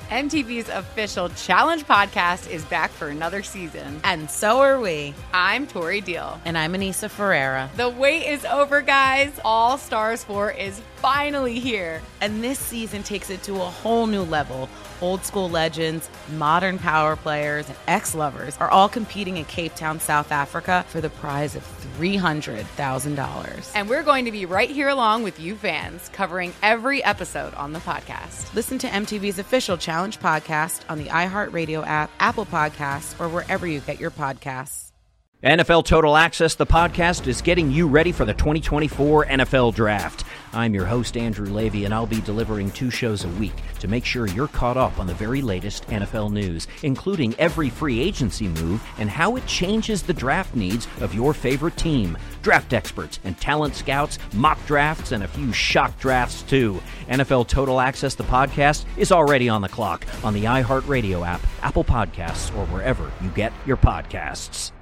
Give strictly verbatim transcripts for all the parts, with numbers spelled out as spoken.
M T V's official Challenge podcast is back for another season. And so are we. I'm Tori Deal. And I'm Anissa Ferreira. The wait is over, guys. All Stars four is finally here. And this season takes it to a whole new level. Old school legends, modern power players, and ex-lovers are all competing in Cape Town, South Africa for the prize of three hundred thousand dollars. And we're going to be right here along with you fans, covering every episode on the podcast. Listen to M T V's official Challenge podcast on the iHeartRadio app, Apple Podcasts, or wherever you get your podcasts. N F L Total Access, the podcast, is getting you ready for the twenty twenty-four N F L Draft. I'm your host, Andrew Levy, and I'll be delivering two shows a week to make sure you're caught up on the very latest N F L news, including every free agency move and how it changes the draft needs of your favorite team. Draft experts and talent scouts, mock drafts, and a few shock drafts, too. N F L Total Access, the podcast, is already on the clock on the iHeartRadio app, Apple Podcasts, or wherever you get your podcasts.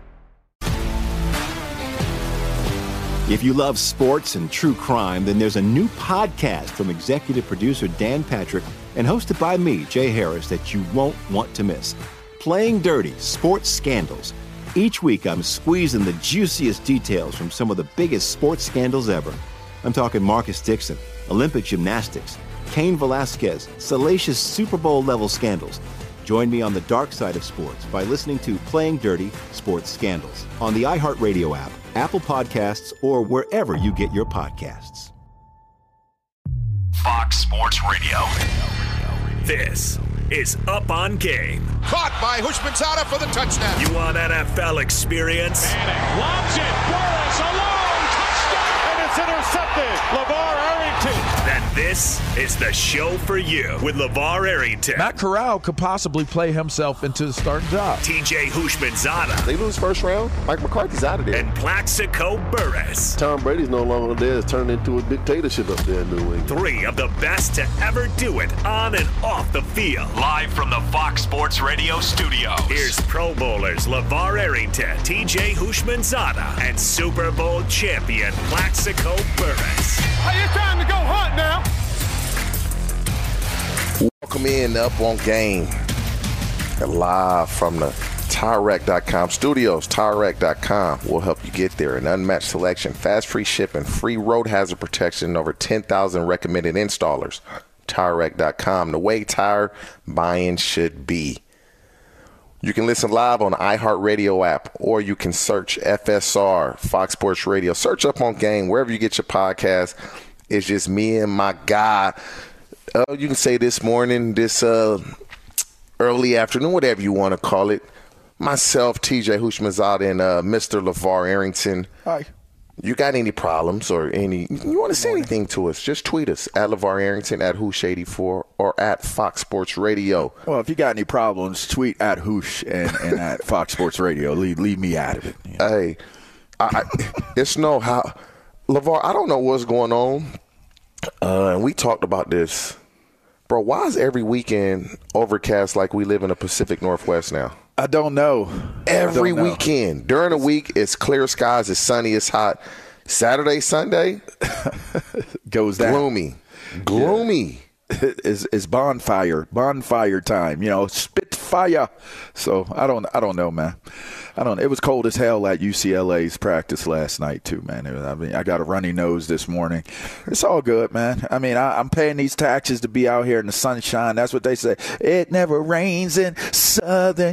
If you love sports and true crime, then there's a new podcast from executive producer Dan Patrick and hosted by me, Jay Harris, that you won't want to miss. Playing Dirty: Sports Scandals. Each week, I'm squeezing the juiciest details from some of the biggest sports scandals ever. I'm talking Marcus Dixon, Olympic gymnastics, Cain Velasquez, salacious Super Bowl-level scandals. Join me on the dark side of sports by listening to Playing Dirty: Sports Scandals on the iHeartRadio app, Apple Podcasts, or wherever you get your podcasts. Fox Sports Radio. This is Up on Game. Caught by Houshmandzadeh for the touchdown. You want N F L experience? Manning lobs it. Burris alone. Touchdown. And it's intercepted. LeVar Arrington. Then this is the show for you with LeVar Arrington. Matt Corral could possibly play himself into the starting job. T J Houshmandzadeh. They lose first round, Mike McCarthy's out of there. And Plaxico Burress. Tom Brady's no longer there. It's turned into a dictatorship up there in New England. Three of the best to ever do it on and off the field. Live from the Fox Sports Radio studios. Here's Pro Bowlers LeVar Arrington, T J Houshmandzadeh, and Super Bowl champion Plaxico Burress. Hey, it's time to go hunt now. Welcome in to Up on Game. Live from the Tire Rack dot com studios. Tire Rack dot com will help you get there. An unmatched selection, fast free shipping, free road hazard protection, over ten thousand recommended installers. Tire Rack dot com, the way tire buying should be. You can listen live on the iHeartRadio app, or you can search F S R, Fox Sports Radio. Search Up on Game wherever you get your podcast. It's just me and my guy. Uh, you can say this morning, this uh, early afternoon, whatever you want to call it. Myself, T J Houshmandzadeh, and uh, Mister LeVar Arrington. Hi. You got any problems or any, you want to say anything to us, just tweet us at LeVar Arrington, at Hoosh eighty-four, or at Fox Sports Radio. Well, if you got any problems, tweet at Hoosh and, and at Fox Sports Radio. Leave, leave me out of it. You know? Hey, I, I, it's no how. LeVar, I don't know what's going on. Uh, and we talked about this. Bro, why is every weekend overcast like we live in the Pacific Northwest now? I don't know. Every don't know. weekend. During the week, it's clear skies, it's sunny, it's hot. Saturday, Sunday, goes down. Gloomy. Gloomy. Yeah. It's, it's bonfire. Bonfire time. You know, spit fire. So I don't I don't know, man. I don't. It was cold as hell at U C L A's practice last night too, man. It was, I mean, I got a runny nose this morning. It's all good, man. I mean, I, I'm paying these taxes to be out here in the sunshine. That's what they say. It never rains in Southern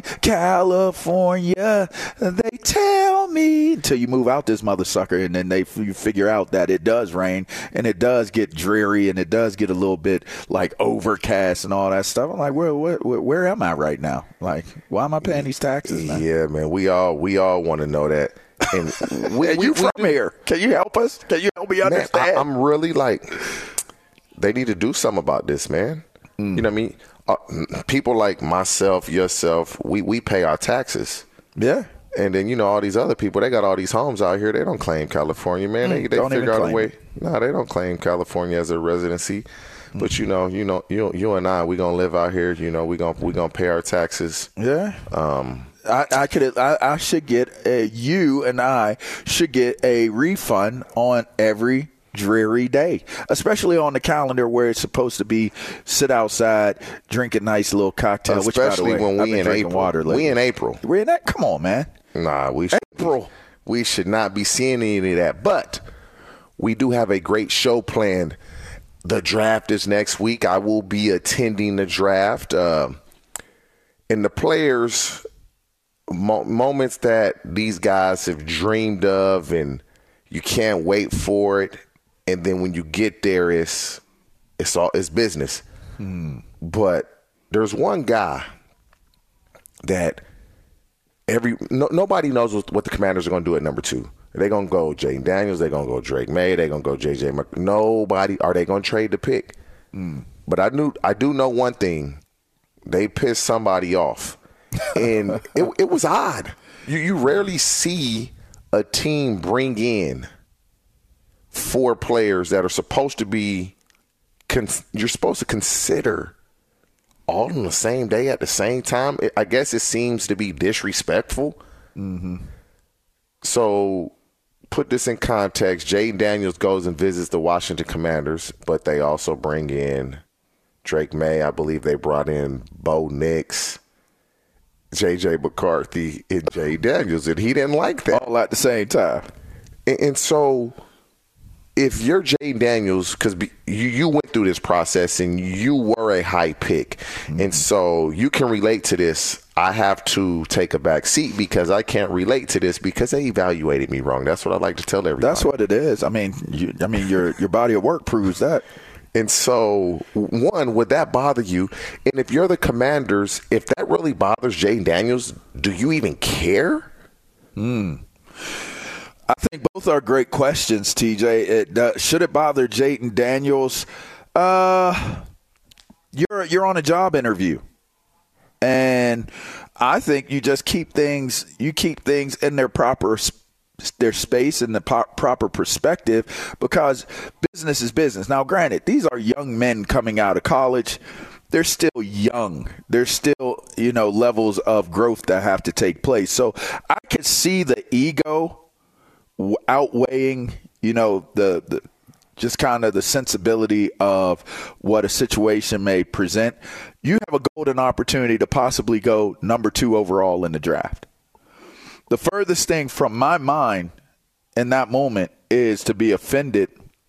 California. They tell me until you move out this mother sucker, and then they you figure out that it does rain and it does get dreary and it does get a little bit like overcast and all that stuff. I'm like, where where where am I right now? Like, why am I paying these taxes, man? Yeah, man. We all we all want to know that. And we, Are we, you we from do, here? Can you help us? Can you help me understand? Man, I, I'm really like, they need to do something about this, man. Mm. You know what I mean? Uh, people like myself, yourself, we, we pay our taxes. Yeah. And then, you know, all these other people, they got all these homes out here. They don't claim California, man. Mm, they they figure out a way. No, nah, they don't claim California as a residency. Mm. But, you know, you know, you you and I, we going to live out here. You know, we going we gonna pay our taxes. Yeah. Um. I, I could. I, I should get a, you and I should get a refund on every dreary day, especially on the calendar where it's supposed to be sit outside, drink a nice little cocktail. Especially which, by the way, when we in April. Water we in April. We're in that. Come on, man. Nah, we should, April. We should not be seeing any of that. But we do have a great show planned. The draft is next week. I will be attending the draft. Uh, and the players, mo- moments that these guys have dreamed of, and you can't wait for it. And then when you get there, it's it's all it's business. Hmm. But there's one guy that every no, nobody knows what, what the Commanders are going to do at number two. They're going to go Jaden Daniels. They're going to go Drake May. They're going to go J J. Mc- nobody are they going to trade the pick? Hmm. But I knew I do know one thing. They pissed somebody off, and it, it was odd. You you rarely see a team bring in four players that are supposed to be cons- you're supposed to consider all on the same day at the same time. It, I guess it seems to be disrespectful. Mm-hmm. So put this in context. Jaden Daniels goes and visits the Washington Commanders, but they also bring in Drake May. I believe they brought in Bo Nix, J J. McCarthy, and Jay Daniels, and he didn't like that. All at the same time. And, and so if you're Jaden Daniels, because you, you went through this process and you were a high pick, mm-hmm. and so you can relate to this. I have to take a back seat because I can't relate to this because they evaluated me wrong. That's what I like to tell everybody. That's what it is. I mean, you, I mean, your your body of work proves that. And so, one, would that bother you? And if you're the Commanders, if that really bothers Jaden Daniels, do you even care? Hmm. I think both are great questions, T J. It, uh, should it bother Jaden Daniels? Uh, you're you're on a job interview, and I think you just keep things you keep things in their proper their space and the po- proper perspective, because business is business. Now, granted, these are young men coming out of college. They're still young. There's still, you know, levels of growth that have to take place. So I could see the ego outweighing, you know, the, the just kind of the sensibility of what a situation may present. You have a golden opportunity to possibly go number two overall in the draft. The furthest thing from my mind in that moment is to be offended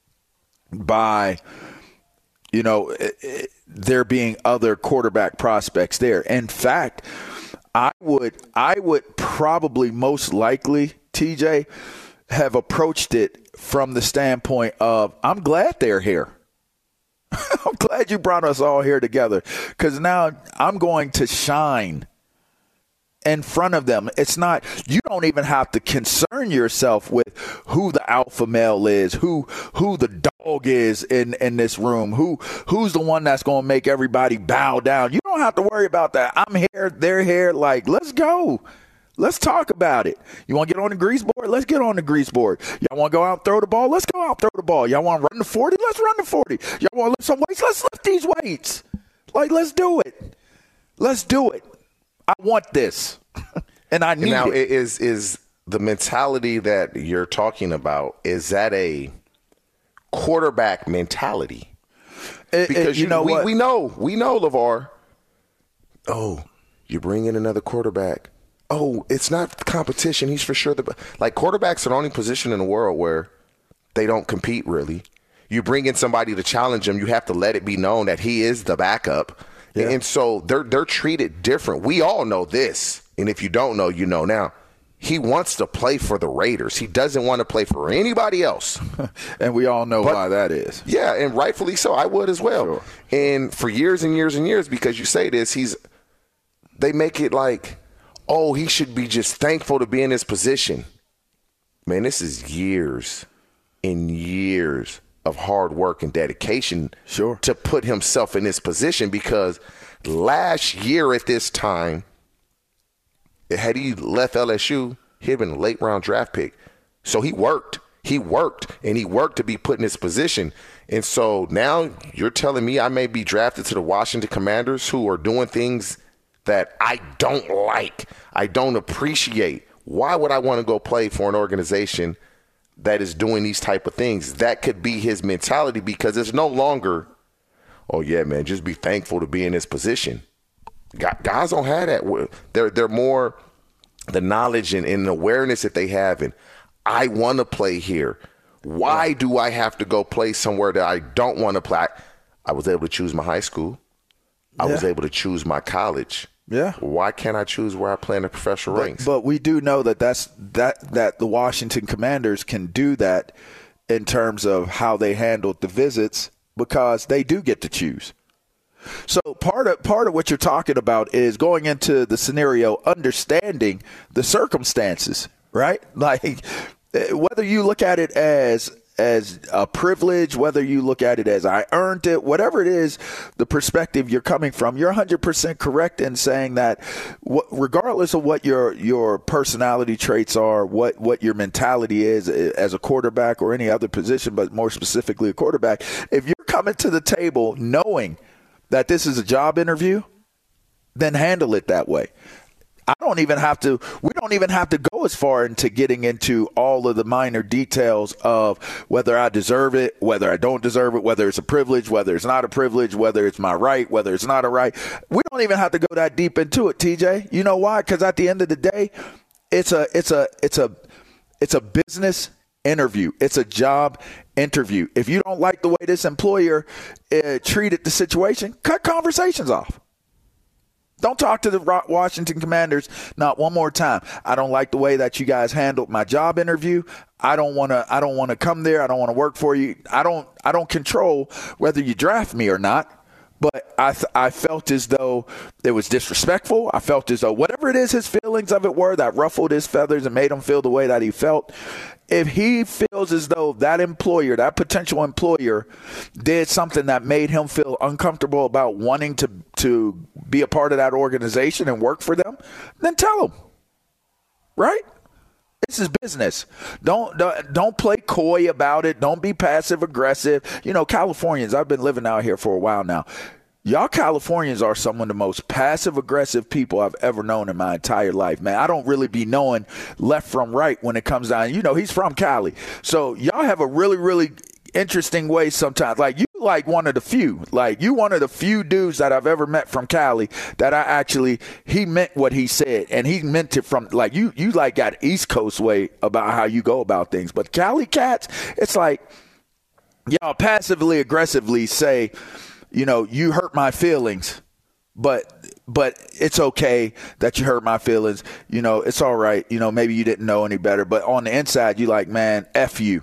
by, you know, it, it, there being other quarterback prospects there. In fact, I would I would probably most likely, T J, have approached it from the standpoint of, I'm glad they're here. I'm glad you brought us all here together, because now I'm going to shine in front of them. It's not, you don't even have to concern yourself with who the alpha male is, who who the dog is in, in this room, who who's the one that's going to make everybody bow down. You don't have to worry about that. I'm here, they're here. Like, let's go. Let's talk about it. You want to get on the grease board? Let's get on the grease board. Y'all want to go out and throw the ball? Let's go out and throw the ball. Y'all want to run the forty? Let's run the forty. Y'all want to lift some weights? Let's lift these weights. Like, let's do it. Let's do it. I want this, and I need now, it. Is is the mentality that you're talking about, is that a quarterback mentality? It, because it, you, you know we, what? we know, we know, LeVar. Oh, you bring in another quarterback. Oh, it's not competition. He's for sure the like quarterbacks are the only position in the world where they don't compete really. You bring in somebody to challenge him, you have to let it be known that he is the backup. Yeah. And so they're they're treated different. We all know this. And if you don't know, you know now. He wants to play for the Raiders. He doesn't want to play for anybody else. And we all know but, why that is. Yeah, and rightfully so. I would as well. Sure. And for years and years and years, because you say this, he's they make it like, oh, he should be just thankful to be in this position. Man, this is years and years of hard work and dedication sure. to put himself in this position, because last year at this time, had he left L S U, he'd have been a late round draft pick. So he worked. He worked, and he worked to be put in this position. And so now you're telling me I may be drafted to the Washington Commanders, who are doing things that I don't like, I don't appreciate. Why would I want to go play for an organization that is doing these type of things, that could be his mentality, because it's no longer, oh, yeah, man, just be thankful to be in this position. Guys don't have that. They're, they're more the knowledge and, and awareness that they have, and I want to play here. Why do I have to go play somewhere that I don't want to play? I was able to choose my high school. I yeah. was able to choose my college. Yeah. Why can't I choose where I play in the professional but, ranks? But we do know that that's that that the Washington Commanders can do that in terms of how they handled the visits, because they do get to choose. So part of part of what you're talking about is going into the scenario, understanding the circumstances, right? Like whether you look at it as as a privilege, whether you look at it as I earned it, whatever it is, the perspective you're coming from, you're one hundred percent correct in saying that regardless of what your your personality traits are, what, what your mentality is as a quarterback or any other position, but more specifically a quarterback, if you're coming to the table knowing that this is a job interview, then handle it that way. I don't even have to, we don't even have to go as far into getting into all of the minor details of whether I deserve it, whether I don't deserve it, whether it's a privilege, whether it's not a privilege, whether it's my right, whether it's not a right. We don't even have to go that deep into it, T J. You know why? Because at the end of the day, it's a, it's a, it's a, it's a business interview. It's a job interview. If you don't like the way this employer uh, treated the situation, cut conversations off. Don't talk to the Washington Commanders not one more time. I don't like the way that you guys handled my job interview. I don't want to I don't want to come there. I don't want to work for you. I don't I don't control whether you draft me or not. But I th- I felt as though it was disrespectful. I felt as though whatever it is his feelings of it were that ruffled his feathers and made him feel the way that he felt, if he feels as though that employer, that potential employer, did something that made him feel uncomfortable about wanting to, to be a part of that organization and work for them, then tell him. Right? This is business. Don't, don't don't play coy about it. Don't be passive aggressive. You know, Californians, I've been living out here for a while now. Y'all Californians are some of the most passive aggressive people I've ever known in my entire life, man. I don't really be knowing left from right when it comes down. You know, he's from Cali. So y'all have a really, really interesting way sometimes. Like, you like one of the few. Like, you one of the few dudes that I've ever met from Cali that I actually, he meant what he said. And he meant it from, like, you, you like got East Coast way about how you go about things. But Cali cats, it's like, y'all passively aggressively say, you know, you hurt my feelings, but but it's okay that you hurt my feelings. You know, it's all right. You know, maybe you didn't know any better. But on the inside, you like, man, F you.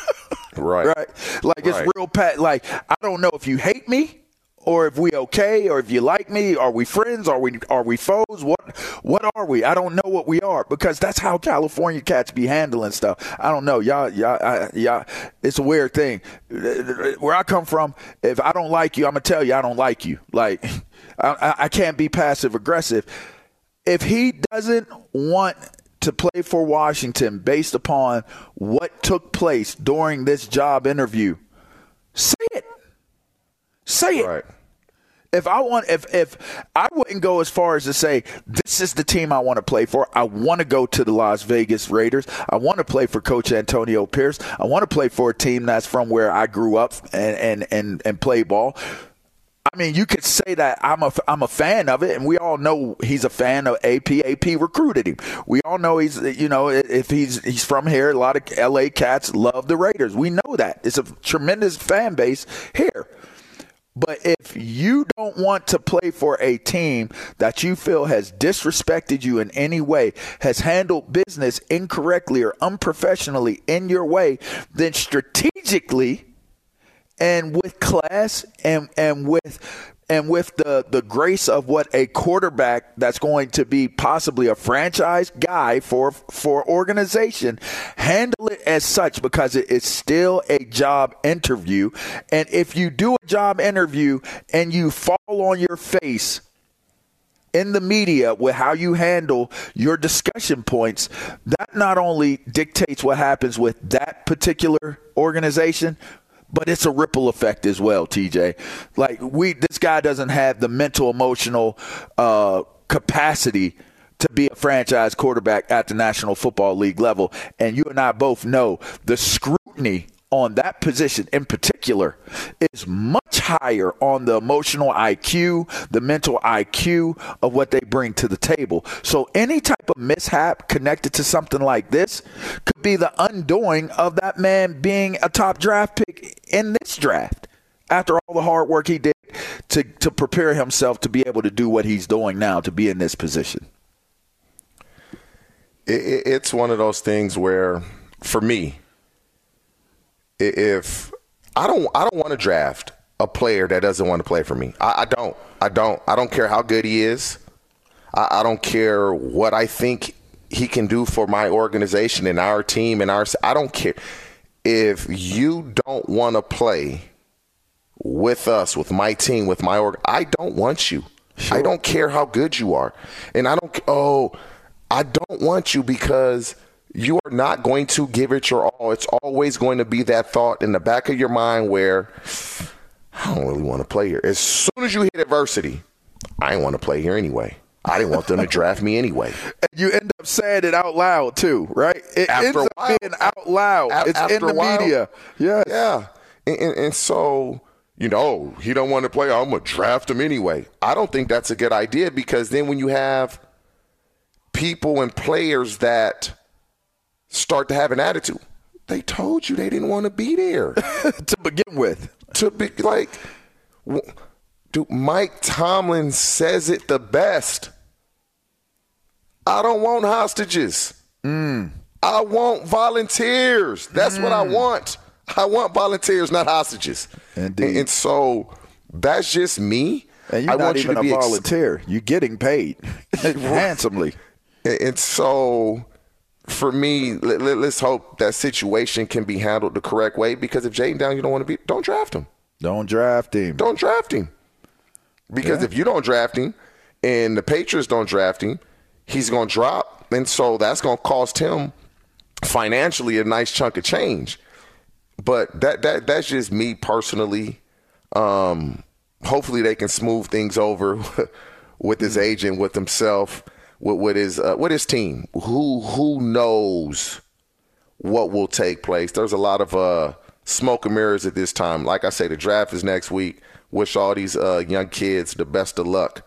Right. Right. Like, it's right. real pat. Like, I don't know if you hate me or if we okay or if you like me. Are we friends? Are we are we foes? What what are we? I don't know what we are, because that's how California cats be handling stuff. I don't know. Y'all, y'all, I, y'all, it's a weird thing. Where I come from, if I don't like you, I'm going to tell you I don't like you. Like, I, I can't be passive aggressive. If he doesn't want to play for Washington based upon what took place during this job interview, say it. Say it. Right. If I want, if if I wouldn't go as far as to say this is the team I want to play for. I want to go to the Las Vegas Raiders. I want to play for Coach Antonio Pierce. I want to play for a team that's from where I grew up and and and, and play ball. I mean, you could say that I'm a, I'm a fan of it, and we all know he's a fan of A P. A P recruited him. We all know he's, you know, if he's he's from here, a lot of L A cats love the Raiders. We know that. It's a tremendous fan base here. But if you don't want to play for a team that you feel has disrespected you in any way, has handled business incorrectly or unprofessionally in your way, then strategically and with class and and with and with the, the grace of what a quarterback that's going to be possibly a franchise guy for for organization, handle it as such, because it is still a job interview. And if you do a job interview and you fall on your face in the media with how you handle your discussion points, that not only dictates what happens with that particular organization, but it's a ripple effect as well, T J. Like, we, this guy doesn't have the mental, emotional uh, capacity to be a franchise quarterback at the National Football League level. And you and I both know the scrutiny on that position in particular is much higher on the emotional I Q, the mental I Q of what they bring to the table. So any type of mishap connected to something like this could be the undoing of that man being a top draft pick in this draft after all the hard work he did to, to prepare himself to be able to do what he's doing now, to be in this position. It, it's one of those things where, for me, if I don't, I don't want to draft a player that doesn't want to play for me. I, I don't. I don't. I don't care how good he is. I, I don't care what I think he can do for my organization and our team and our. I don't care if you don't want to play with us, with my team, with my org. I don't want you. Sure. I don't care how good you are, and I don't. Oh, I don't want you because you are not going to give it your all. It's always going to be that thought in the back of your mind where I don't really want to play here. As soon as you hit adversity, I didn't want to play here anyway. I didn't want them to draft me anyway. And you end up saying it out loud too, right? It after ends up while, being out loud. A- it's in the while, media. Yes. Yeah. And, and, and so, you know, he don't want to play. I'm going to draft him anyway. I don't think that's a good idea because then when you have people and players that start to have an attitude. They told you they didn't want to be there to begin with. To be like, dude, Mike Tomlin says it the best. I don't want hostages. Mm. I want volunteers. That's mm. what I want. I want volunteers, not hostages. Indeed. And, and so that's just me. And you're I not want even you to a be volunteer. Ex- you're getting paid handsomely. And, and so. For me, let, let, let's hope that situation can be handled the correct way because if Jaden Daniels you don't want to be, don't draft him. Don't draft him. Don't draft him. Because yeah. if you don't draft him and the Patriots don't draft him, he's going to drop. And so that's going to cost him financially a nice chunk of change. But that that that's just me personally. Um, hopefully they can smooth things over with his agent, with himself. With, with his uh, with his team, who who knows what will take place? There's a lot of uh, smoke and mirrors at this time. Like I say, the draft is next week. Wish all these uh, young kids the best of luck.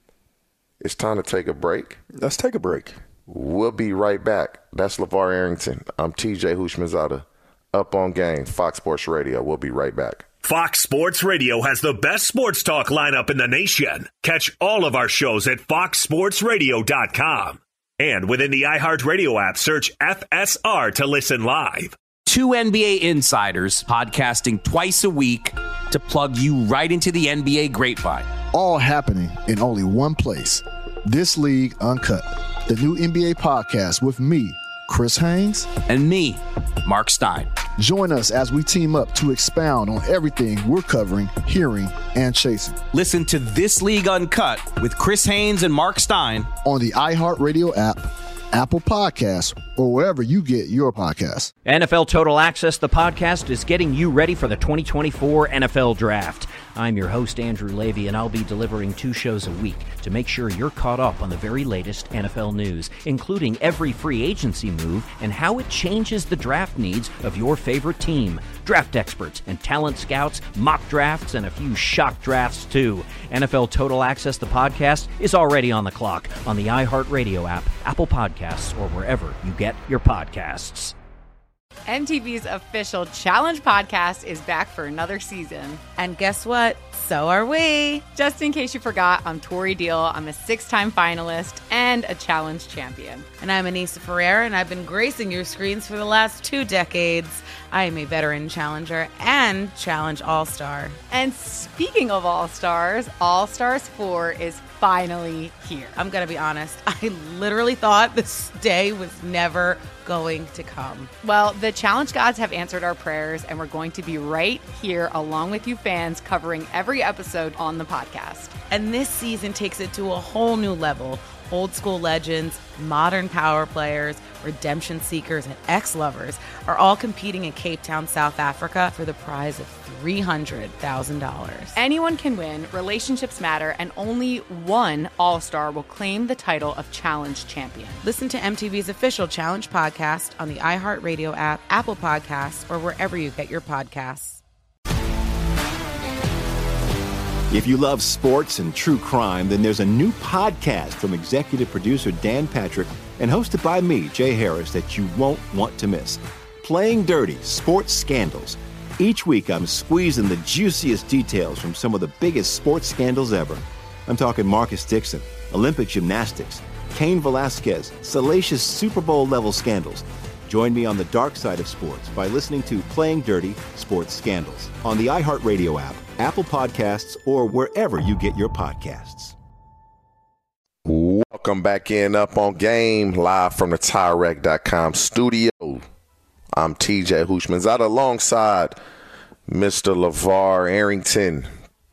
It's time to take a break. Let's take a break. We'll be right back. That's LeVar Arrington. I'm T J Houshmandzadeh. Up on Game, Fox Sports Radio. We'll be right back. Fox Sports Radio has the best sports talk lineup in the nation. Catch all of our shows at fox sports radio dot com. And within the iHeartRadio app, search F S R to listen live. Two N B A insiders podcasting twice a week to plug you right into the N B A grapevine. All happening in only one place. This League Uncut, the new N B A podcast with me, Chris Haynes. And me, Mark Stein. Join us as we team up to expound on everything we're covering, hearing, and chasing. Listen to This League Uncut with Chris Haynes and Mark Stein on the iHeartRadio app, Apple Podcasts, or wherever you get your podcasts. N F L Total Access, the podcast, is getting you ready for the twenty twenty-four N F L Draft. I'm your host, Andrew Levy, and I'll be delivering two shows a week to make sure you're caught up on the very latest N F L news, including every free agency move and how it changes the draft needs of your favorite team. Draft experts and talent scouts, mock drafts, and a few shock drafts, too. N F L Total Access, the podcast, is already on the clock on the iHeartRadio app, Apple Podcasts, or wherever you get your podcasts. M T V's official Challenge podcast is back for another season. And guess what? So are we. Just in case you forgot, I'm Tori Deal. I'm a six-time finalist and a Challenge champion. And I'm Anissa Ferreira, and I've been gracing your screens for the last two decades. I am a veteran challenger and Challenge All-Star. And speaking of All-Stars, All-Stars four is finally here. I'm going to be honest. I literally thought this day was never going to come. Well, the Challenge gods have answered our prayers, and we're going to be right here along with you fans covering every episode on the podcast. And this season takes it to a whole new level. Old school legends, modern power players, redemption seekers, and ex-lovers are all competing in Cape Town, South Africa for the prize of three hundred thousand dollars. Anyone can win, relationships matter, and only one All-Star will claim the title of Challenge Champion. Listen to M T V's official Challenge podcast on the iHeartRadio app, Apple Podcasts, or wherever you get your podcasts. If you love sports and true crime, then there's a new podcast from executive producer Dan Patrick and hosted by me, Jay Harris, that you won't want to miss. Playing Dirty: Sports Scandals. Each week, I'm squeezing the juiciest details from some of the biggest sports scandals ever. I'm talking Marcus Dixon, Olympic gymnastics, Cain Velasquez, salacious Super Bowl-level scandals. Join me on the dark side of sports by listening to Playing Dirty: Sports Scandals on the iHeartRadio app, Apple Podcasts, or wherever you get your podcasts. Welcome back in Up on Game, live from the Tyrek dot com studio. I'm T J Hushmanzada alongside Mister LeVar Arrington.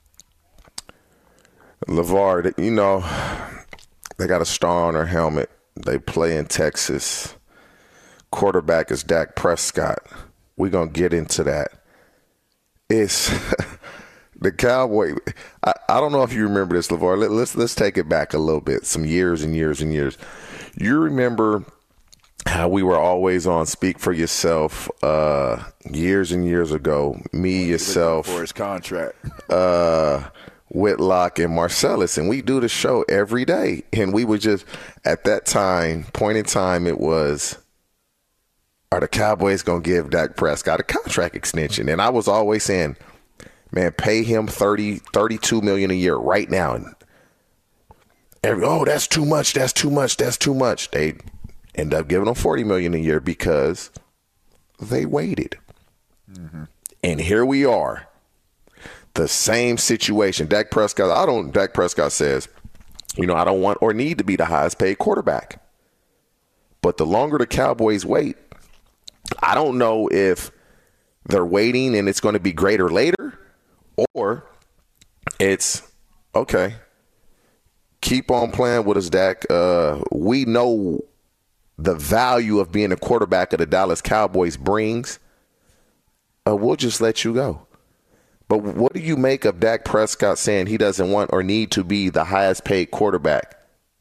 LeVar, you know, they got a star on their helmet. They play in Texas. Quarterback is Dak Prescott. We're going to get into that. It's the Cowboy. I, I don't know if you remember this, LeVar. Let, let's let's take it back a little bit, some years and years and years. You remember how we were always on Speak for Yourself uh, years and years ago. Me, yourself, for his contract, uh, Whitlock, and Marcellus, and we do the show every day. And we would just, at that time, point in time, it was, are the Cowboys going to give Dak Prescott a contract extension? And I was always saying, man, pay him thirty, thirty-two million dollars a year right now. And every, oh, that's too much, that's too much, that's too much. They end up giving him forty million dollars a year because they waited. Mm-hmm. And here we are. The same situation. Dak Prescott, I don't, Dak Prescott says, you know, I don't want or need to be the highest paid quarterback. But the longer the Cowboys wait, I don't know if they're waiting and it's going to be greater later, or it's, okay, keep on playing with us, Dak. Uh, we know the value of being a quarterback of the Dallas Cowboys brings. Uh, we'll just let you go. But what do you make of Dak Prescott saying he doesn't want or need to be the highest paid quarterback?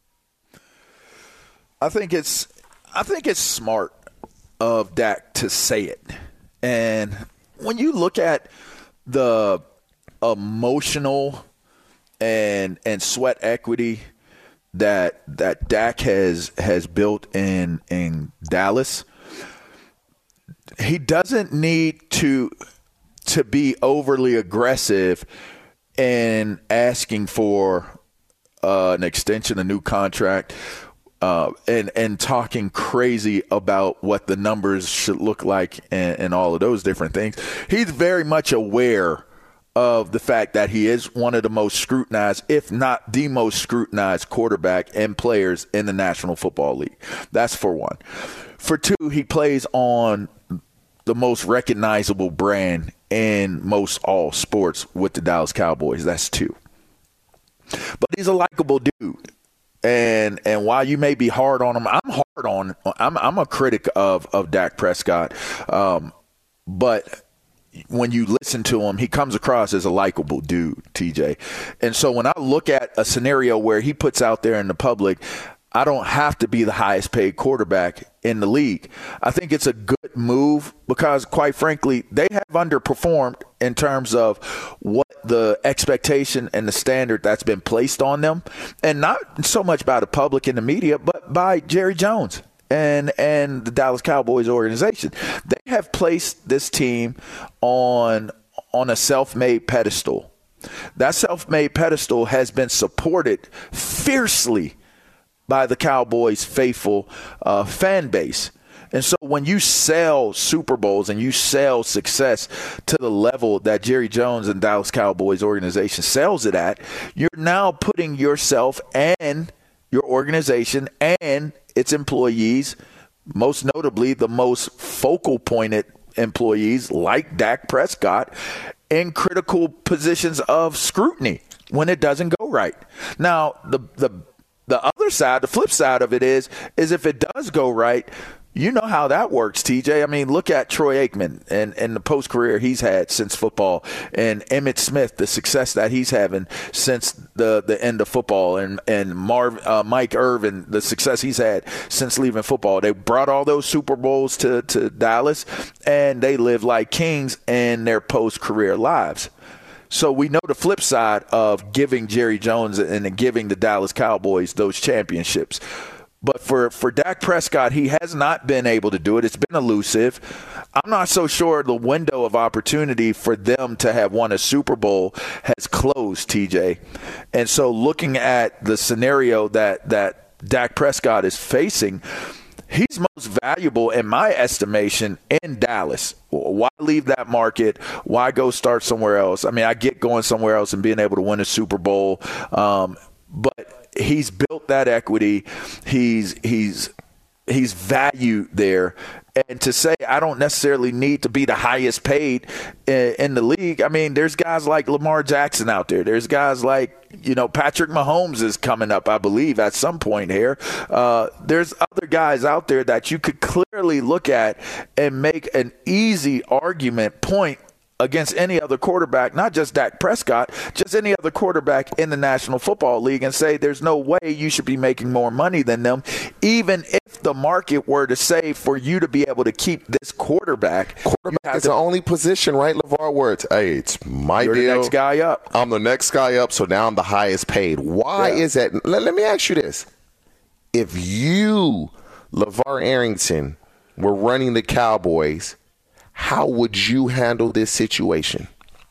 I think it's, I think it's smart of Dak to say it. And when you look at the emotional and and sweat equity that that Dak has has built in in Dallas, he doesn't need to to be overly aggressive in asking for uh, an extension, a new contract. Uh, and and talking crazy about what the numbers should look like and, and all of those different things. He's very much aware of the fact that he is one of the most scrutinized, if not the most scrutinized quarterback and players in the National Football League. That's for one. For two, he plays on the most recognizable brand in most all sports with the Dallas Cowboys. That's two. But he's a likable dude. And and while you may be hard on him, I'm hard on I'm I'm a critic of of Dak Prescott. Um, but when you listen to him, he comes across as a likable dude, T J. And so when I look at a scenario where he puts out there in the public, I don't have to be the highest paid quarterback in the league, I think it's a good move because, quite frankly, they have underperformed in terms of what the expectation and the standard that's been placed on them, and not so much by the public and the media, but by Jerry Jones and and the Dallas Cowboys organization. They have placed this team on on a self-made pedestal. That self-made pedestal has been supported fiercely by the Cowboys' faithful uh, fan base. And so when you sell Super Bowls and you sell success to the level that Jerry Jones and Dallas Cowboys organization sells it at, you're now putting yourself and your organization and its employees, most notably the most focal pointed employees like Dak Prescott, in critical positions of scrutiny when it doesn't go right. Now, the the the other side, the flip side of it is, is if it does go right, you know how that works, T J. I mean, look at Troy Aikman and, and the post-career he's had since football, and Emmitt Smith, the success that he's having since the, the end of football, and, and Marv, uh, Mike Irvin, the success he's had since leaving football. They brought all those Super Bowls to, to Dallas, and they live like kings in their post-career lives. So we know the flip side of giving Jerry Jones and giving the Dallas Cowboys those championships. But for, for Dak Prescott, he has not been able to do it. It's been elusive. I'm not so sure the window of opportunity for them to have won a Super Bowl has closed, T J. And so looking at the scenario that, that Dak Prescott is facing, he's most valuable, in my estimation, in Dallas. Why leave that market? Why go start somewhere else? I mean, I get going somewhere else and being able to win a Super Bowl, um, but he's built that equity. He's he's he's valued there. And to say I don't necessarily need to be the highest paid in, in the league, I mean, there's guys like Lamar Jackson out there. There's guys like, you know, Patrick Mahomes is coming up, I believe, at some point here. Uh, there's other guys out there that you could clearly look at and make an easy argument point against any other quarterback, not just Dak Prescott, just any other quarterback in the National Football League, and say there's no way you should be making more money than them, even if the market were to say for you to be able to keep this quarterback. Quarterback is to, the only position, right, LeVar, where it's, hey, it's my you're deal. the next guy up. I'm the next guy up, so now I'm the highest paid. Why yeah. is that? Let, let me ask you this. If you, LeVar Arrington, were running the Cowboys, how would you handle this situation?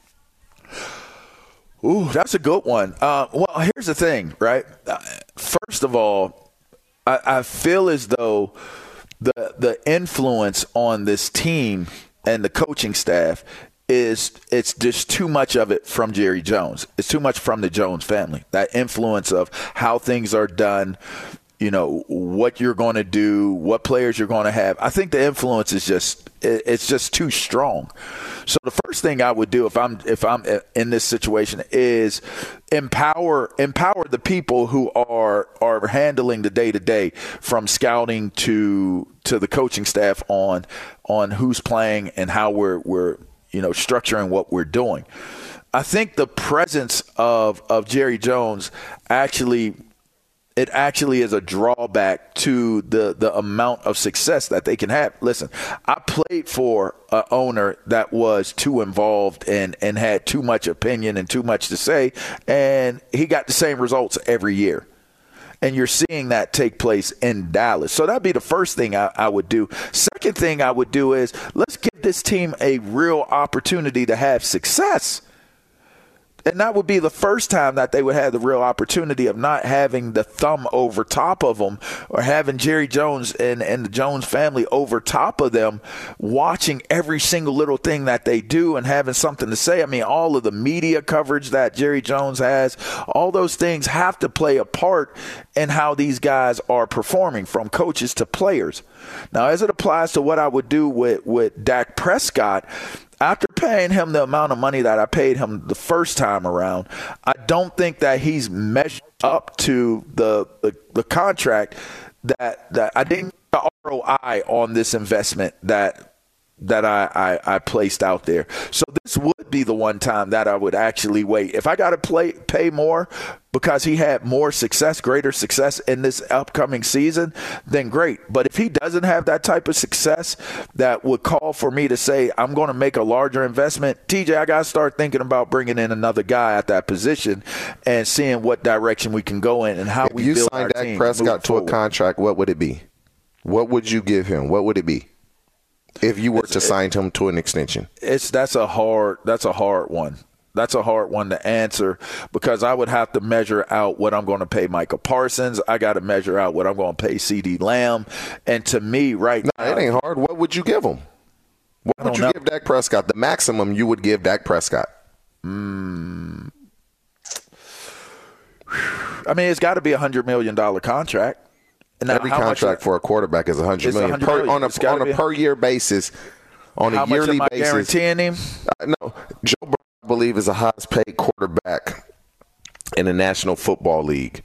Ooh, that's a good one. Uh, well, here's the thing, right? First of all, I, I feel as though the the influence on this team and the coaching staff is it's just too much of it from Jerry Jones. It's too much from the Jones family. That influence of how things are done, you know, what you're going to do, what players you're going to have. I think the influence is just it's just too strong. So the first thing I would do if I'm if I'm in this situation is empower empower the people who are are handling the day to day, from scouting to to the coaching staff on on who's playing and how we're we're you know structuring what we're doing. I think the presence of of Jerry Jones actually It actually is a drawback to the, the amount of success that they can have. Listen, I played for an owner that was too involved and, and had too much opinion and too much to say, and he got the same results every year. And you're seeing that take place in Dallas. So that'd be the first thing I, I would do. Second thing I would do is let's give this team a real opportunity to have success. And that would be the first time that they would have the real opportunity of not having the thumb over top of them, or having Jerry Jones and, and the Jones family over top of them, watching every single little thing that they do and having something to say. I mean, all of the media coverage that Jerry Jones has, all those things have to play a part in how these guys are performing, from coaches to players. Now, as it applies to what I would do with, with Dak Prescott, after paying him the amount of money that I paid him the first time around, I don't think that he's measured up to the the, the contract that that I didn't get the R O I on this investment that that I, I, I placed out there. So this would be the one time that I would actually wait. If I got to play pay more because he had more success, greater success in this upcoming season, then great. But if he doesn't have that type of success that would call for me to say I'm going to make a larger investment, T J, I got to start thinking about bringing in another guy at that position and seeing what direction we can go in and how if we you build signed our Dak team. Prescott to forward. a contract, what would it be? What would you give him? What would it be if you were it's, to sign him to an extension? It's that's a hard that's a hard one. That's a hard one to answer, because I would have to measure out what I'm going to pay Micah Parsons. I got to measure out what I'm going to pay CeeDee Lamb. And to me, right no, now, it ain't hard. What would you give him? What would you know. give Dak Prescott? The maximum you would give Dak Prescott? Mm. I mean, it's got to be a one hundred million dollars contract. Now, every contract for a quarterback is one hundred million dollars per, on a, on a per year basis. On how a yearly much am I basis, guaranteeing him? Uh, no, Joe Burrow, I believe, is the highest paid quarterback in the National Football League.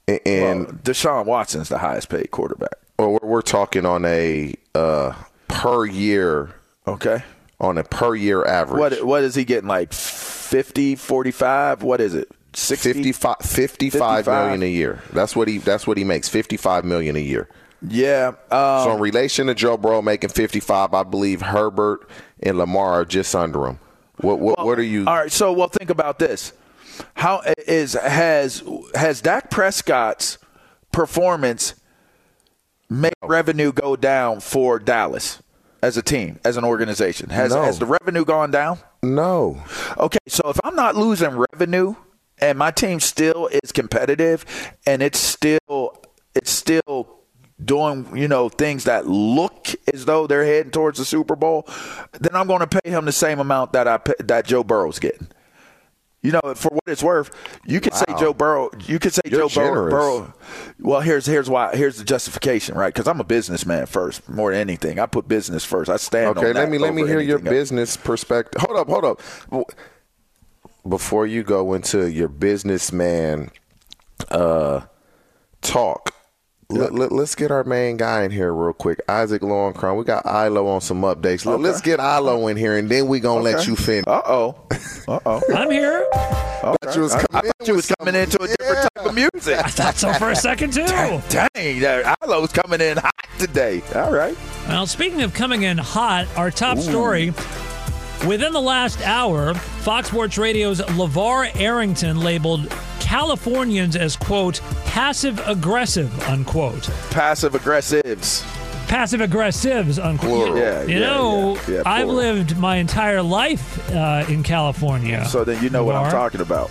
And well, Deshaun Watson's the highest paid quarterback. Well, we're, we're talking on a uh, per year. Okay. On a per year average. What What is he getting, like fifty, forty-five? What is it? sixty? fifty-five, fifty-five million a year. That's what he That's what he makes, fifty-five million a year. Yeah. Um, so in relation to Joe Burrow making fifty-five, I believe Herbert and Lamar are just under him. What What, well, what are you? All right. So, well, think about this. How is has has Dak Prescott's performance made no. revenue go down for Dallas as a team, as an organization? Has no. has the revenue gone down? No. Okay. So if I'm not losing revenue and my team still is competitive and it's still it's still doing, you know, things that look as though they're heading towards the Super Bowl, then I'm going to pay him the same amount that I pay, that Joe Burrow's getting. You know, for what it's worth, you could wow. say Joe Burrow. You could say You're Joe Burrow, Burrow. Well, here's here's why. Here's the justification, right? Because I'm a businessman first, more than anything. I put business first. I stand okay, on that. Okay, let me let me hear your else. business perspective. Hold up, hold up. Before you go into your businessman uh, talk. Let, let, let's get our main guy in here real quick, Isaac Lowenkron. We got Ilo on some updates. Okay. Let's get Ilo in here, and then we going to okay. let you finish. Uh-oh. Uh-oh. I'm here. Okay. I thought you was coming, I thought you was coming into a different yeah. type of music. I thought so for a second, too. Dang, dang Ilo's coming in hot today. All right. Well, speaking of coming in hot, our top Ooh. story. Within the last hour, Fox Sports Radio's LeVar Arrington labeled Californians as, quote, passive-aggressive, unquote. Passive-aggressives. Passive-aggressives, unquote. Yeah, you yeah, know, yeah, yeah, I've lived my entire life uh, in California. So then you know LeVar. what I'm talking about.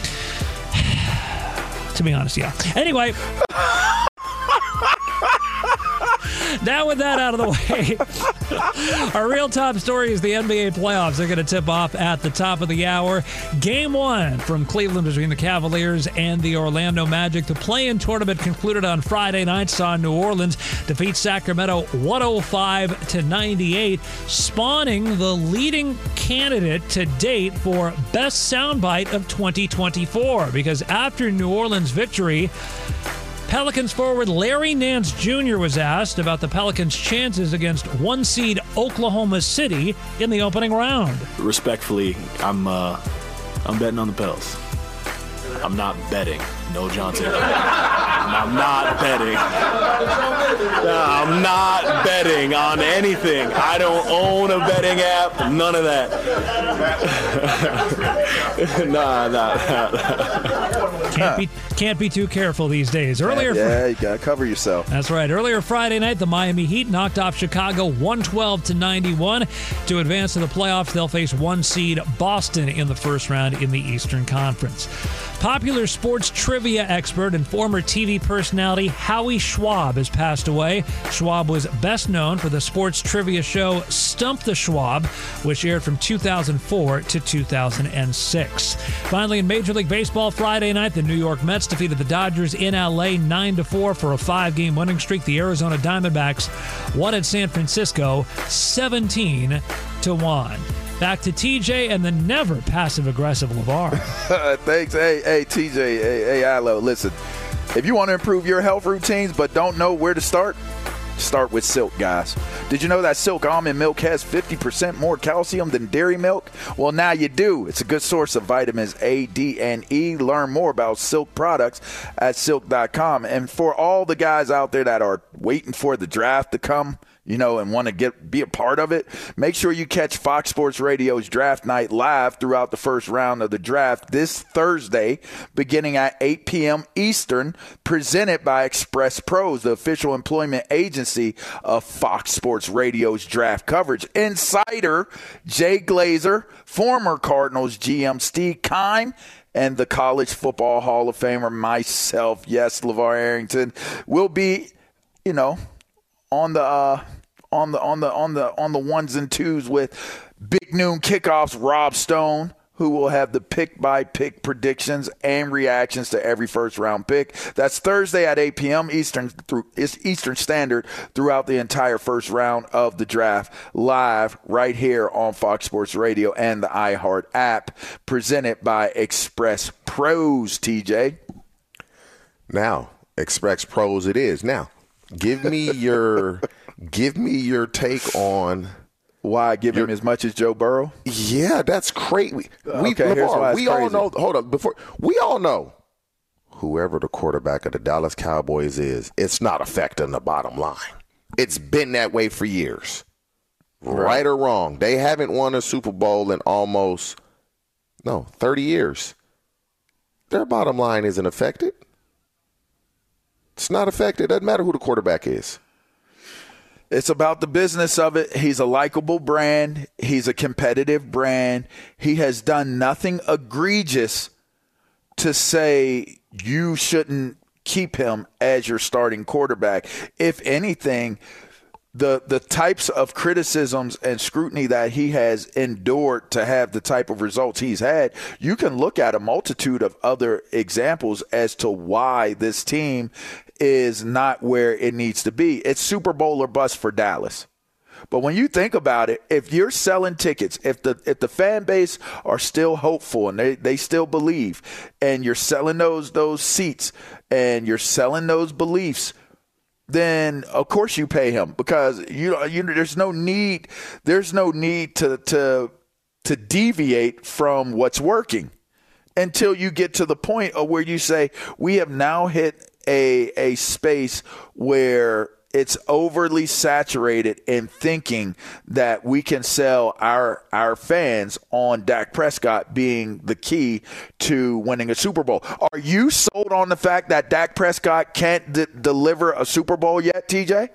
To be honest, yeah. Anyway. Now with that out of the way, our real top story is the N B A playoffs. They're going to tip off at the top of the hour. Game one from Cleveland between the Cavaliers and the Orlando Magic. The play-in tournament concluded on Friday night, saw New Orleans defeat Sacramento one oh five to ninety-eight, spawning the leading candidate to date for best soundbite of twenty twenty-four. Because after New Orleans' victory, Pelicans forward Larry Nance Junior was asked about the Pelicans' chances against one seed Oklahoma City in the opening round. Respectfully, I'm uh, I'm betting on the Pels. I'm not betting. No Johnson. I'm not betting. No, I'm not betting on anything. I don't own a betting app. None of that. nah, nah, nah. Can't be can't be too careful these days. Earlier, yeah, you gotta cover yourself. That's right. Earlier Friday night, the Miami Heat knocked off Chicago one twelve to ninety-one to advance to the playoffs. They'll face one seed Boston in the first round in the Eastern Conference. Popular sports trivia expert and former T V personality Howie Schwab has passed away. Schwab was best known for the sports trivia show Stump the Schwab, which aired from two thousand four to two thousand six. Finally, in Major League Baseball Friday night, the New York Mets defeated the Dodgers in L A nine to four for a five-game winning streak. The Arizona Diamondbacks won at San Francisco seventeen to one. Back to T J and the never passive-aggressive LeVar. Thanks. Hey, hey, T J. Hey, hey, Ilo. Listen, if you want to improve your health routines but don't know where to start, start with Silk, guys. Did you know that Silk almond milk has fifty percent more calcium than dairy milk? Well, now you do. It's a good source of vitamins A, D, and E. Learn more about Silk products at silk dot com. And for all the guys out there that are waiting for the draft to come, you know, and want to get be a part of it, make sure you catch Fox Sports Radio's Draft Night live throughout the first round of the draft this Thursday, beginning at eight p.m. Eastern, presented by Express Pros, the official employment agency of Fox Sports Radio's draft coverage. Insider Jay Glazer, former Cardinals G M Steve Keim, and the College Football Hall of Famer myself, yes, LeVar Arrington, will be, you know, on the uh, on the on the on the on the ones and twos with Big Noon Kickoffs Rob Stone, who will have the pick by pick predictions and reactions to every first round pick. That's Thursday at eight p.m. Eastern through Eastern Standard throughout the entire first round of the draft, live right here on Fox Sports Radio and the iHeart app, presented by Express Pros. T J. Now, Express Pros it is. Now, give me your give me your take on why give your, him as much as Joe Burrow? Yeah, that's crazy. We, okay, here's why it's we crazy. all know. Hold on, before we all know whoever the quarterback of the Dallas Cowboys is, it's not affecting the bottom line. It's been that way for years. Right, right or wrong, they haven't won a Super Bowl in almost no thirty years. Their bottom line isn't affected. It's not affected. It doesn't matter who the quarterback is. It's about the business of it. He's a likable brand. He's a competitive brand. He has done nothing egregious to say you shouldn't keep him as your starting quarterback. If anything, the the types of criticisms and scrutiny that he has endured to have the type of results he's had, you can look at a multitude of other examples as to why this team is not where it needs to be. It's Super Bowl or bust for Dallas. But when you think about it, if you're selling tickets, if the if the fan base are still hopeful and they, they still believe, and you're selling those those seats and you're selling those beliefs, then of course you pay him, because you you there's no need there's no need to to to deviate from what's working until you get to the point of where you say we have now hit a a space where it's overly saturated in thinking that we can sell our our fans on Dak Prescott being the key to winning a Super Bowl. Are you sold on the fact that Dak Prescott can't d- deliver a Super Bowl yet, T J?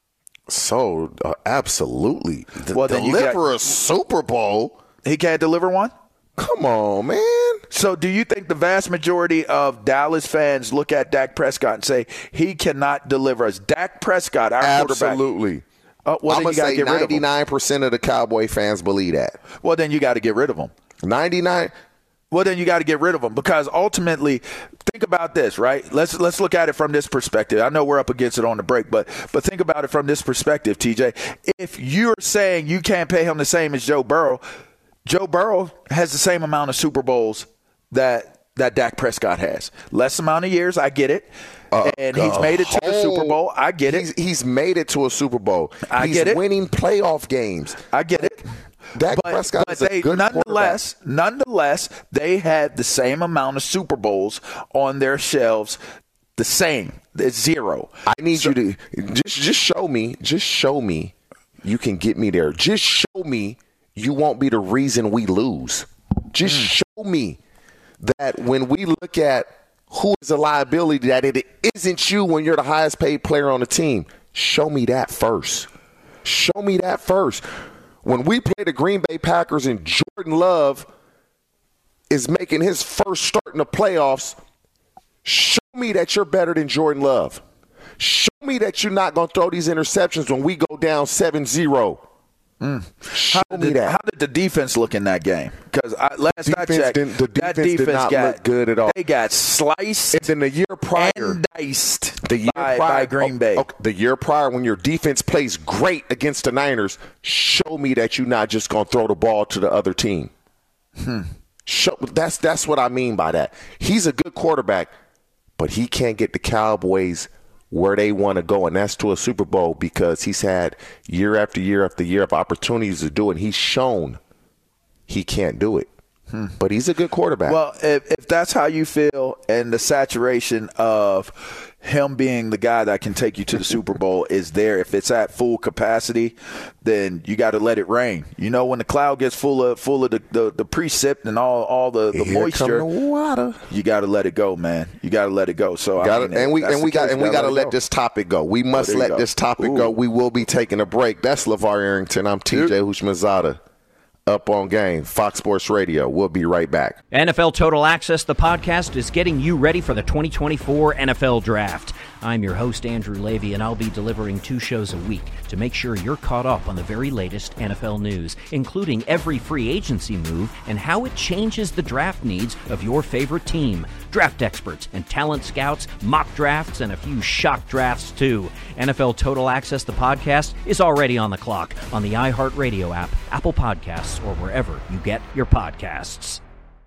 Sold, uh, absolutely. D- well, then deliver you got, a Super Bowl? He can't deliver one? Come on, man. So do you think the vast majority of Dallas fans look at Dak Prescott and say he cannot deliver us? Dak Prescott, our quarterback. Absolutely. Uh, well, I'm going to say ninety-nine percent of the Cowboy fans believe that. Well, then you got to get rid of him. ninety-nine Well, then you got to get rid of him, because ultimately, think about this, right? Let's let's look at it from this perspective. I know we're up against it on the break, but but think about it from this perspective, T J. If you're saying you can't pay him the same as Joe Burrow, Joe Burrow has the same amount of Super Bowls that that Dak Prescott has. Less amount of years, I get it. Uh, and he's uh, made it to the Super Bowl. I get it. He's, he's made it to a Super Bowl. I he's get it. He's winning playoff games. I get it. Dak but, Prescott but is a they, good nonetheless, nonetheless, they had the same amount of Super Bowls on their shelves. The same. It's zero. I need so, you to just just show me. Just show me. You can get me there. Just show me. You won't be the reason we lose. Just mm. show me that when we look at who is a liability, that it isn't you when you're the highest paid player on the team. Show me that first. Show me that first. When we play the Green Bay Packers and Jordan Love is making his first start in the playoffs, show me that you're better than Jordan Love. Show me that you're not going to throw these interceptions when we go down seven zero. Mm. Show how me did, that. How did the defense look in that game? Because last defense I checked, didn't, the defense that defense did not got, look good at all. They got sliced and then the year prior, and diced the year by, prior, by Green Bay. Okay, the year prior, when your defense plays great against the Niners, show me that you're not just going to throw the ball to the other team. Hmm. Show, that's that's what I mean by that. He's a good quarterback, but he can't get the Cowboys where they want to go, and that's to a Super Bowl, because he's had year after year after year of opportunities to do it, and he's shown he can't do it. Hmm. But he's a good quarterback. Well, if, if that's how you feel, and the saturation of him being the guy that can take you to the Super Bowl is there, if it's at full capacity, then you got to let it rain. You know, when the cloud gets full of full of the, the, the precip and all, all the, the Here moisture, come the water. You got to let it go, man. You got to let it go. So gotta, I mean, and we and we got case, and we got to let, let this topic go. We must oh, let go. this topic Ooh. go. We will be taking a break. That's LeVar Arrington. I'm T J Houshmandzadeh. Up on Game, Fox Sports Radio. We'll be right back. N F L Total Access, the podcast, is getting you ready for the twenty twenty-four N F L Draft. I'm your host, Andrew Levy, and I'll be delivering two shows a week to make sure you're caught up on the very latest N F L news, including every free agency move and how it changes the draft needs of your favorite team. Draft experts and talent scouts, mock drafts, and a few shock drafts, too. N F L Total Access, the podcast, is already on the clock on the iHeartRadio app, Apple Podcasts, or wherever you get your podcasts.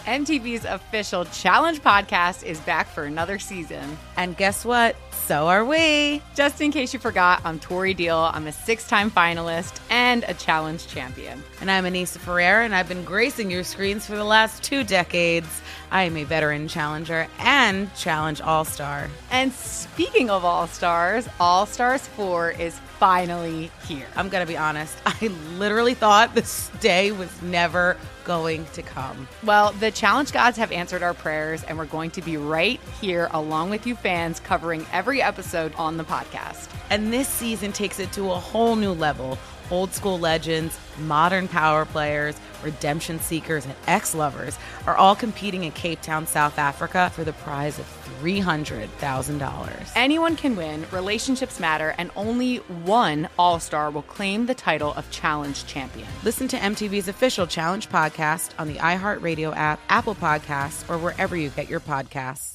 M T V's official Challenge podcast is back for another season. And guess what? So are we. Just in case you forgot, I'm Tori Deal. I'm a six-time finalist and a Challenge champion. And I'm Anissa Ferreira, and I've been gracing your screens for the last two decades. I am a veteran challenger and Challenge All-Star. And speaking of All-Stars, All-Stars four is finally here. I'm going to be honest. I literally thought this day was never going to come. Well, the Challenge gods have answered our prayers, and we're going to be right here along with you fans covering every episode on the podcast. And this season takes it to a whole new level. Old school legends, modern power players, redemption seekers, and ex-lovers are all competing in Cape Town, South Africa for the prize of three hundred thousand dollars. Anyone can win, relationships matter, and only one All-Star will claim the title of Challenge champion. Listen to M T V's official Challenge podcast on the iHeartRadio app, Apple Podcasts, or wherever you get your podcasts.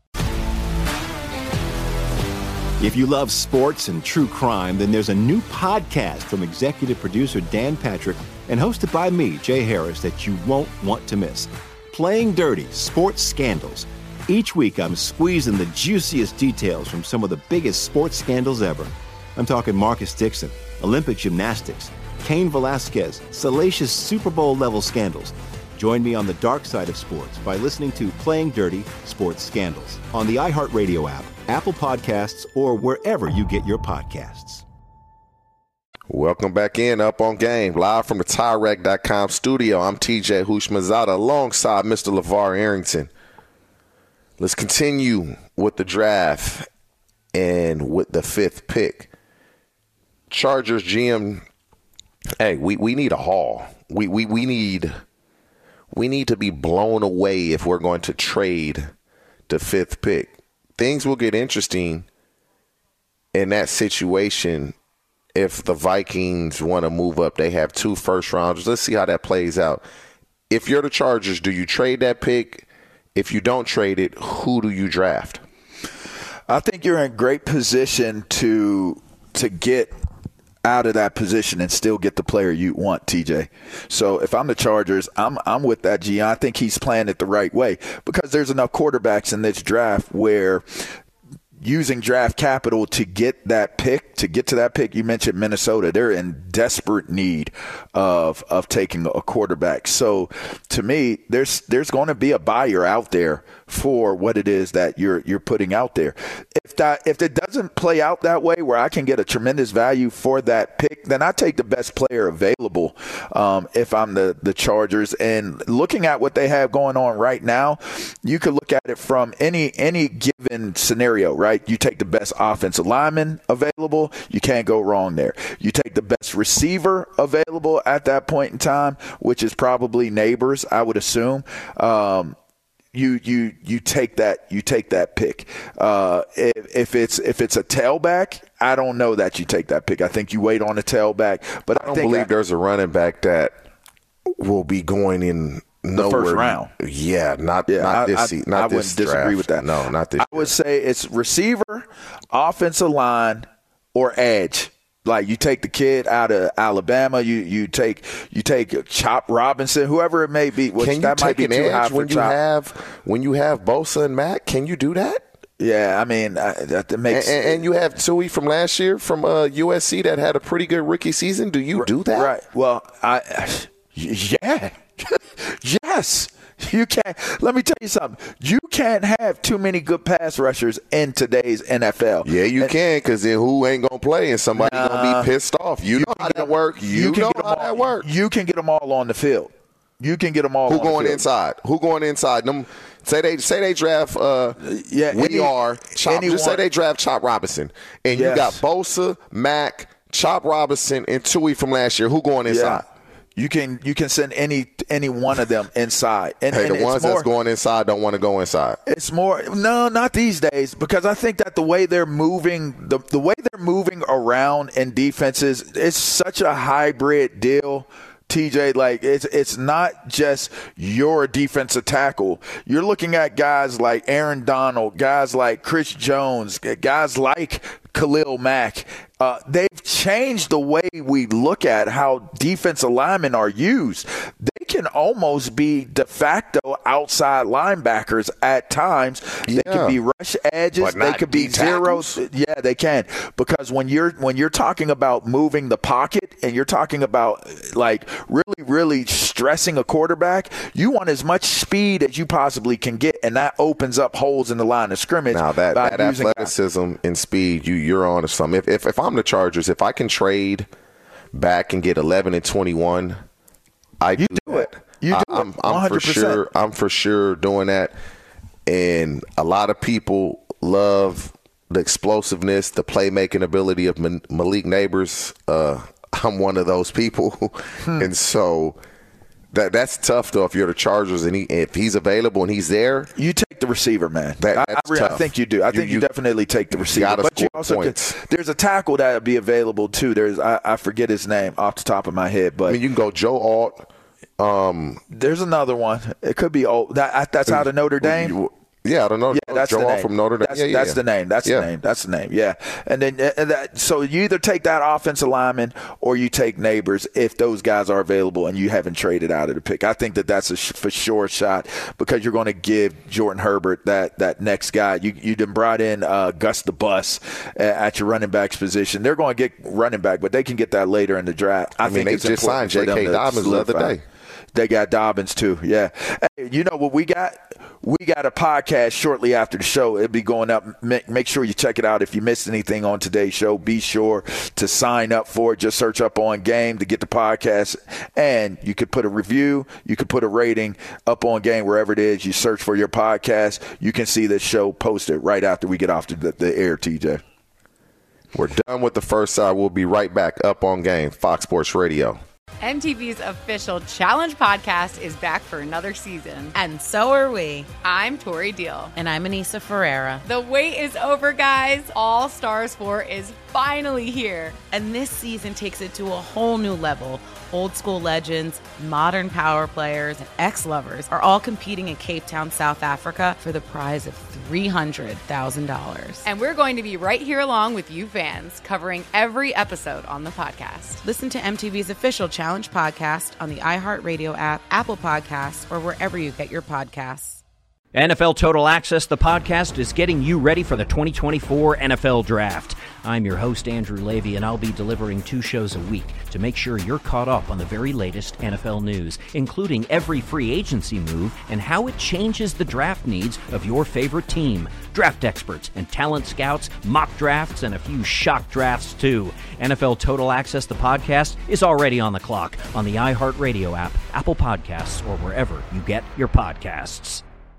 If you love sports and true crime, then there's a new podcast from executive producer Dan Patrick and hosted by me, Jay Harris, that you won't want to miss. Playing Dirty: Sports Scandals. Each week, I'm squeezing the juiciest details from some of the biggest sports scandals ever. I'm talking Marcus Dixon, Olympic gymnastics, Cain Velasquez, salacious Super Bowl-level scandals. Join me on the dark side of sports by listening to Playing Dirty: Sports Scandals on the iHeartRadio app, Apple Podcasts, or wherever you get your podcasts. Welcome back in Up on Game, live from the Tyrek dot com studio. I'm T J Houshmandzadeh alongside Mister LeVar Arrington. Let's continue with the draft and with the fifth pick. Chargers G M, hey, we, we need a haul. We, we we need we need to be blown away if we're going to trade the fifth pick. Things will get interesting in that situation if the Vikings want to move up. They have two first rounders. Let's see how that plays out. If you're the Chargers, do you trade that pick? If you don't trade it, who do you draft? I think you're in great position to to get out of that position and still get the player you want, T J. So if I'm the Chargers, I'm I'm with that G. I think he's playing it the right way because there's enough quarterbacks in this draft where using draft capital to get that pick, to get to that pick, you mentioned Minnesota. They're in desperate need of of taking a quarterback. So to me, there's there's going to be a buyer out there for what it is that you're you're putting out there. If that if it doesn't play out that way where I can get a tremendous value for that pick, then I take the best player available um, if I'm the, the Chargers. And looking at what they have going on right now, you could look at it from any any given scenario, right? You take the best offensive lineman available, you can't go wrong there. You take the best receiver available at that point in time, which is probably Neighbors, I would assume. Um, You you you take that you take that pick. Uh, if, if it's if it's a tailback, I don't know that you take that pick. I think you wait on a tailback. But I I don't think believe I, there's a running back that will be going in the nowhere. first round. Yeah, not yeah, not I, this I, season. Not I this wouldn't disagree draft. with that. No, not this. I year. would say it's receiver, offensive line, or edge. Like you take the kid out of Alabama, you you take you take Chop Robinson, whoever it may be. Which Can you that take might be an too high edge for when you Chop. have when you have Bosa and Mack? Can you do that? Yeah, I mean uh, that makes. And, and you have Tui from last year from uh, U S C that had a pretty good rookie season. Do you do that? Right. Well, I yeah, yes. You can't. Let me tell you something. You can't have too many good pass rushers in today's N F L. Yeah, you and, can, because then who ain't gonna play and somebody uh, gonna be pissed off. You, you know how that work. You, you know how all, that work. You can get them all on the field. You can get them all. Who on going the field. inside? Who going inside? Them say they say they draft. Uh, yeah, we any, are. Chop, anyone, just say they draft Chop Robinson, and yes. you got Bosa, Mack, Chop Robinson, and Tui from last year. Who going inside? Yeah. You can you can send any any one of them inside. And, hey, and the ones more, that's going inside don't want to go inside. It's more no, not these days, because I think that the way they're moving, the the way they're moving around in defenses, it's such a hybrid deal. T J, like it's it's not just your defensive tackle. You're looking at guys like Aaron Donald, guys like Chris Jones, guys like Khalil Mack. Uh, they've changed the way we look at how defensive linemen are used. They can can almost be de facto outside linebackers at times. Yeah. They can be rush edges. They could be zeros. Yeah, they can. Because when you're when you're talking about moving the pocket and you're talking about like really, really stressing a quarterback, you want as much speed as you possibly can get, and that opens up holes in the line of scrimmage. Now that, that athleticism and speed, you you're on to something. If, if if I'm the Chargers, if I can trade back and get eleven and twenty-one, I you do, do it. You do I, I'm, it. I'm for sure. I'm for sure doing that. And a lot of people love the explosiveness, the playmaking ability of Malik Nabers. Uh, I'm one of those people, hmm. and so. That that's tough though. If you're the Chargers and he if he's available and he's there, you take the receiver, man. That, I, that's I, tough. I think you do. I think you, you, you definitely take the receiver. You but you also could, there's a tackle that would be available too. There's I, I forget his name off the top of my head, but I mean you can go Joe Alt. Um, there's another one. It could be old. That that's out of Notre Dame. You, Yeah, I don't know. Yeah, that's Joe the Alt name. from Notre Dame. That's, yeah, yeah, that's yeah. the name. That's yeah. the name. That's the name. Yeah. And then and that, so you either take that offensive lineman or you take Nabers if those guys are available and you haven't traded out of the pick. I think that that's a sh- for sure shot because you're going to give Jordan Herbert that that next guy. You you done brought in uh, Gus the Bus at your running backs position. They're going to get running back, but they can get that later in the draft. I, I mean, think they it's just signed J K. Dobbins the other day. They got Dobbins too. Yeah. Hey, you know what we got? We got a podcast shortly after the show. It'll be going up. Make, make sure you check it out. If you missed anything on today's show, be sure to sign up for it. Just search Up On Game to get the podcast. And you could put a review. You could put a rating Up On Game wherever it is. You search for your podcast. You can see this show posted right after we get off the, the air, T J. We're done with the first side. We'll be right back. Up On Game, Fox Sports Radio. M T V's official Challenge podcast is back for another season. And so are we. I'm Tori Deal. And I'm Anissa Ferreira. The wait is over, guys. All Stars four is finally here. And this season takes it to a whole new level. Old school legends, modern power players, and ex-lovers are all competing in Cape Town, South Africa for the prize of three hundred thousand dollars. And we're going to be right here along with you fans, covering every episode on the podcast. Listen to M T V's official Challenge podcast on the iHeartRadio app, Apple Podcasts, or wherever you get your podcasts. N F L Total Access, the podcast, is getting you ready for the twenty twenty-four N F L Draft. I'm your host, Andrew Levy, and I'll be delivering two shows a week to make sure you're caught up on the very latest N F L news, including every free agency move and how it changes the draft needs of your favorite team. Draft experts and talent scouts, mock drafts, and a few shock drafts, too. N F L Total Access, the podcast, is already on the clock on the iHeartRadio app, Apple Podcasts, or wherever you get your podcasts.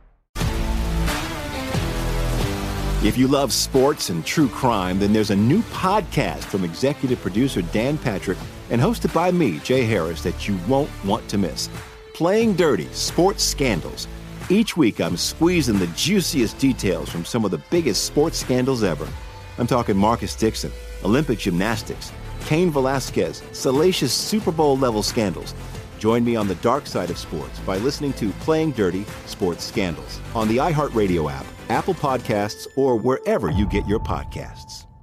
If you love sports and true crime, then there's a new podcast from executive producer Dan Patrick and hosted by me, Jay Harris, that you won't want to miss. Playing Dirty: Sports Scandals. Each week, I'm squeezing the juiciest details from some of the biggest sports scandals ever. I'm talking Marcus Dixon, Olympic gymnastics, Cain Velasquez, salacious Super Bowl-level scandals. Join me on the dark side of sports by listening to Playing Dirty: Sports Scandals on the iHeartRadio app, Apple Podcasts, or wherever you get your podcasts.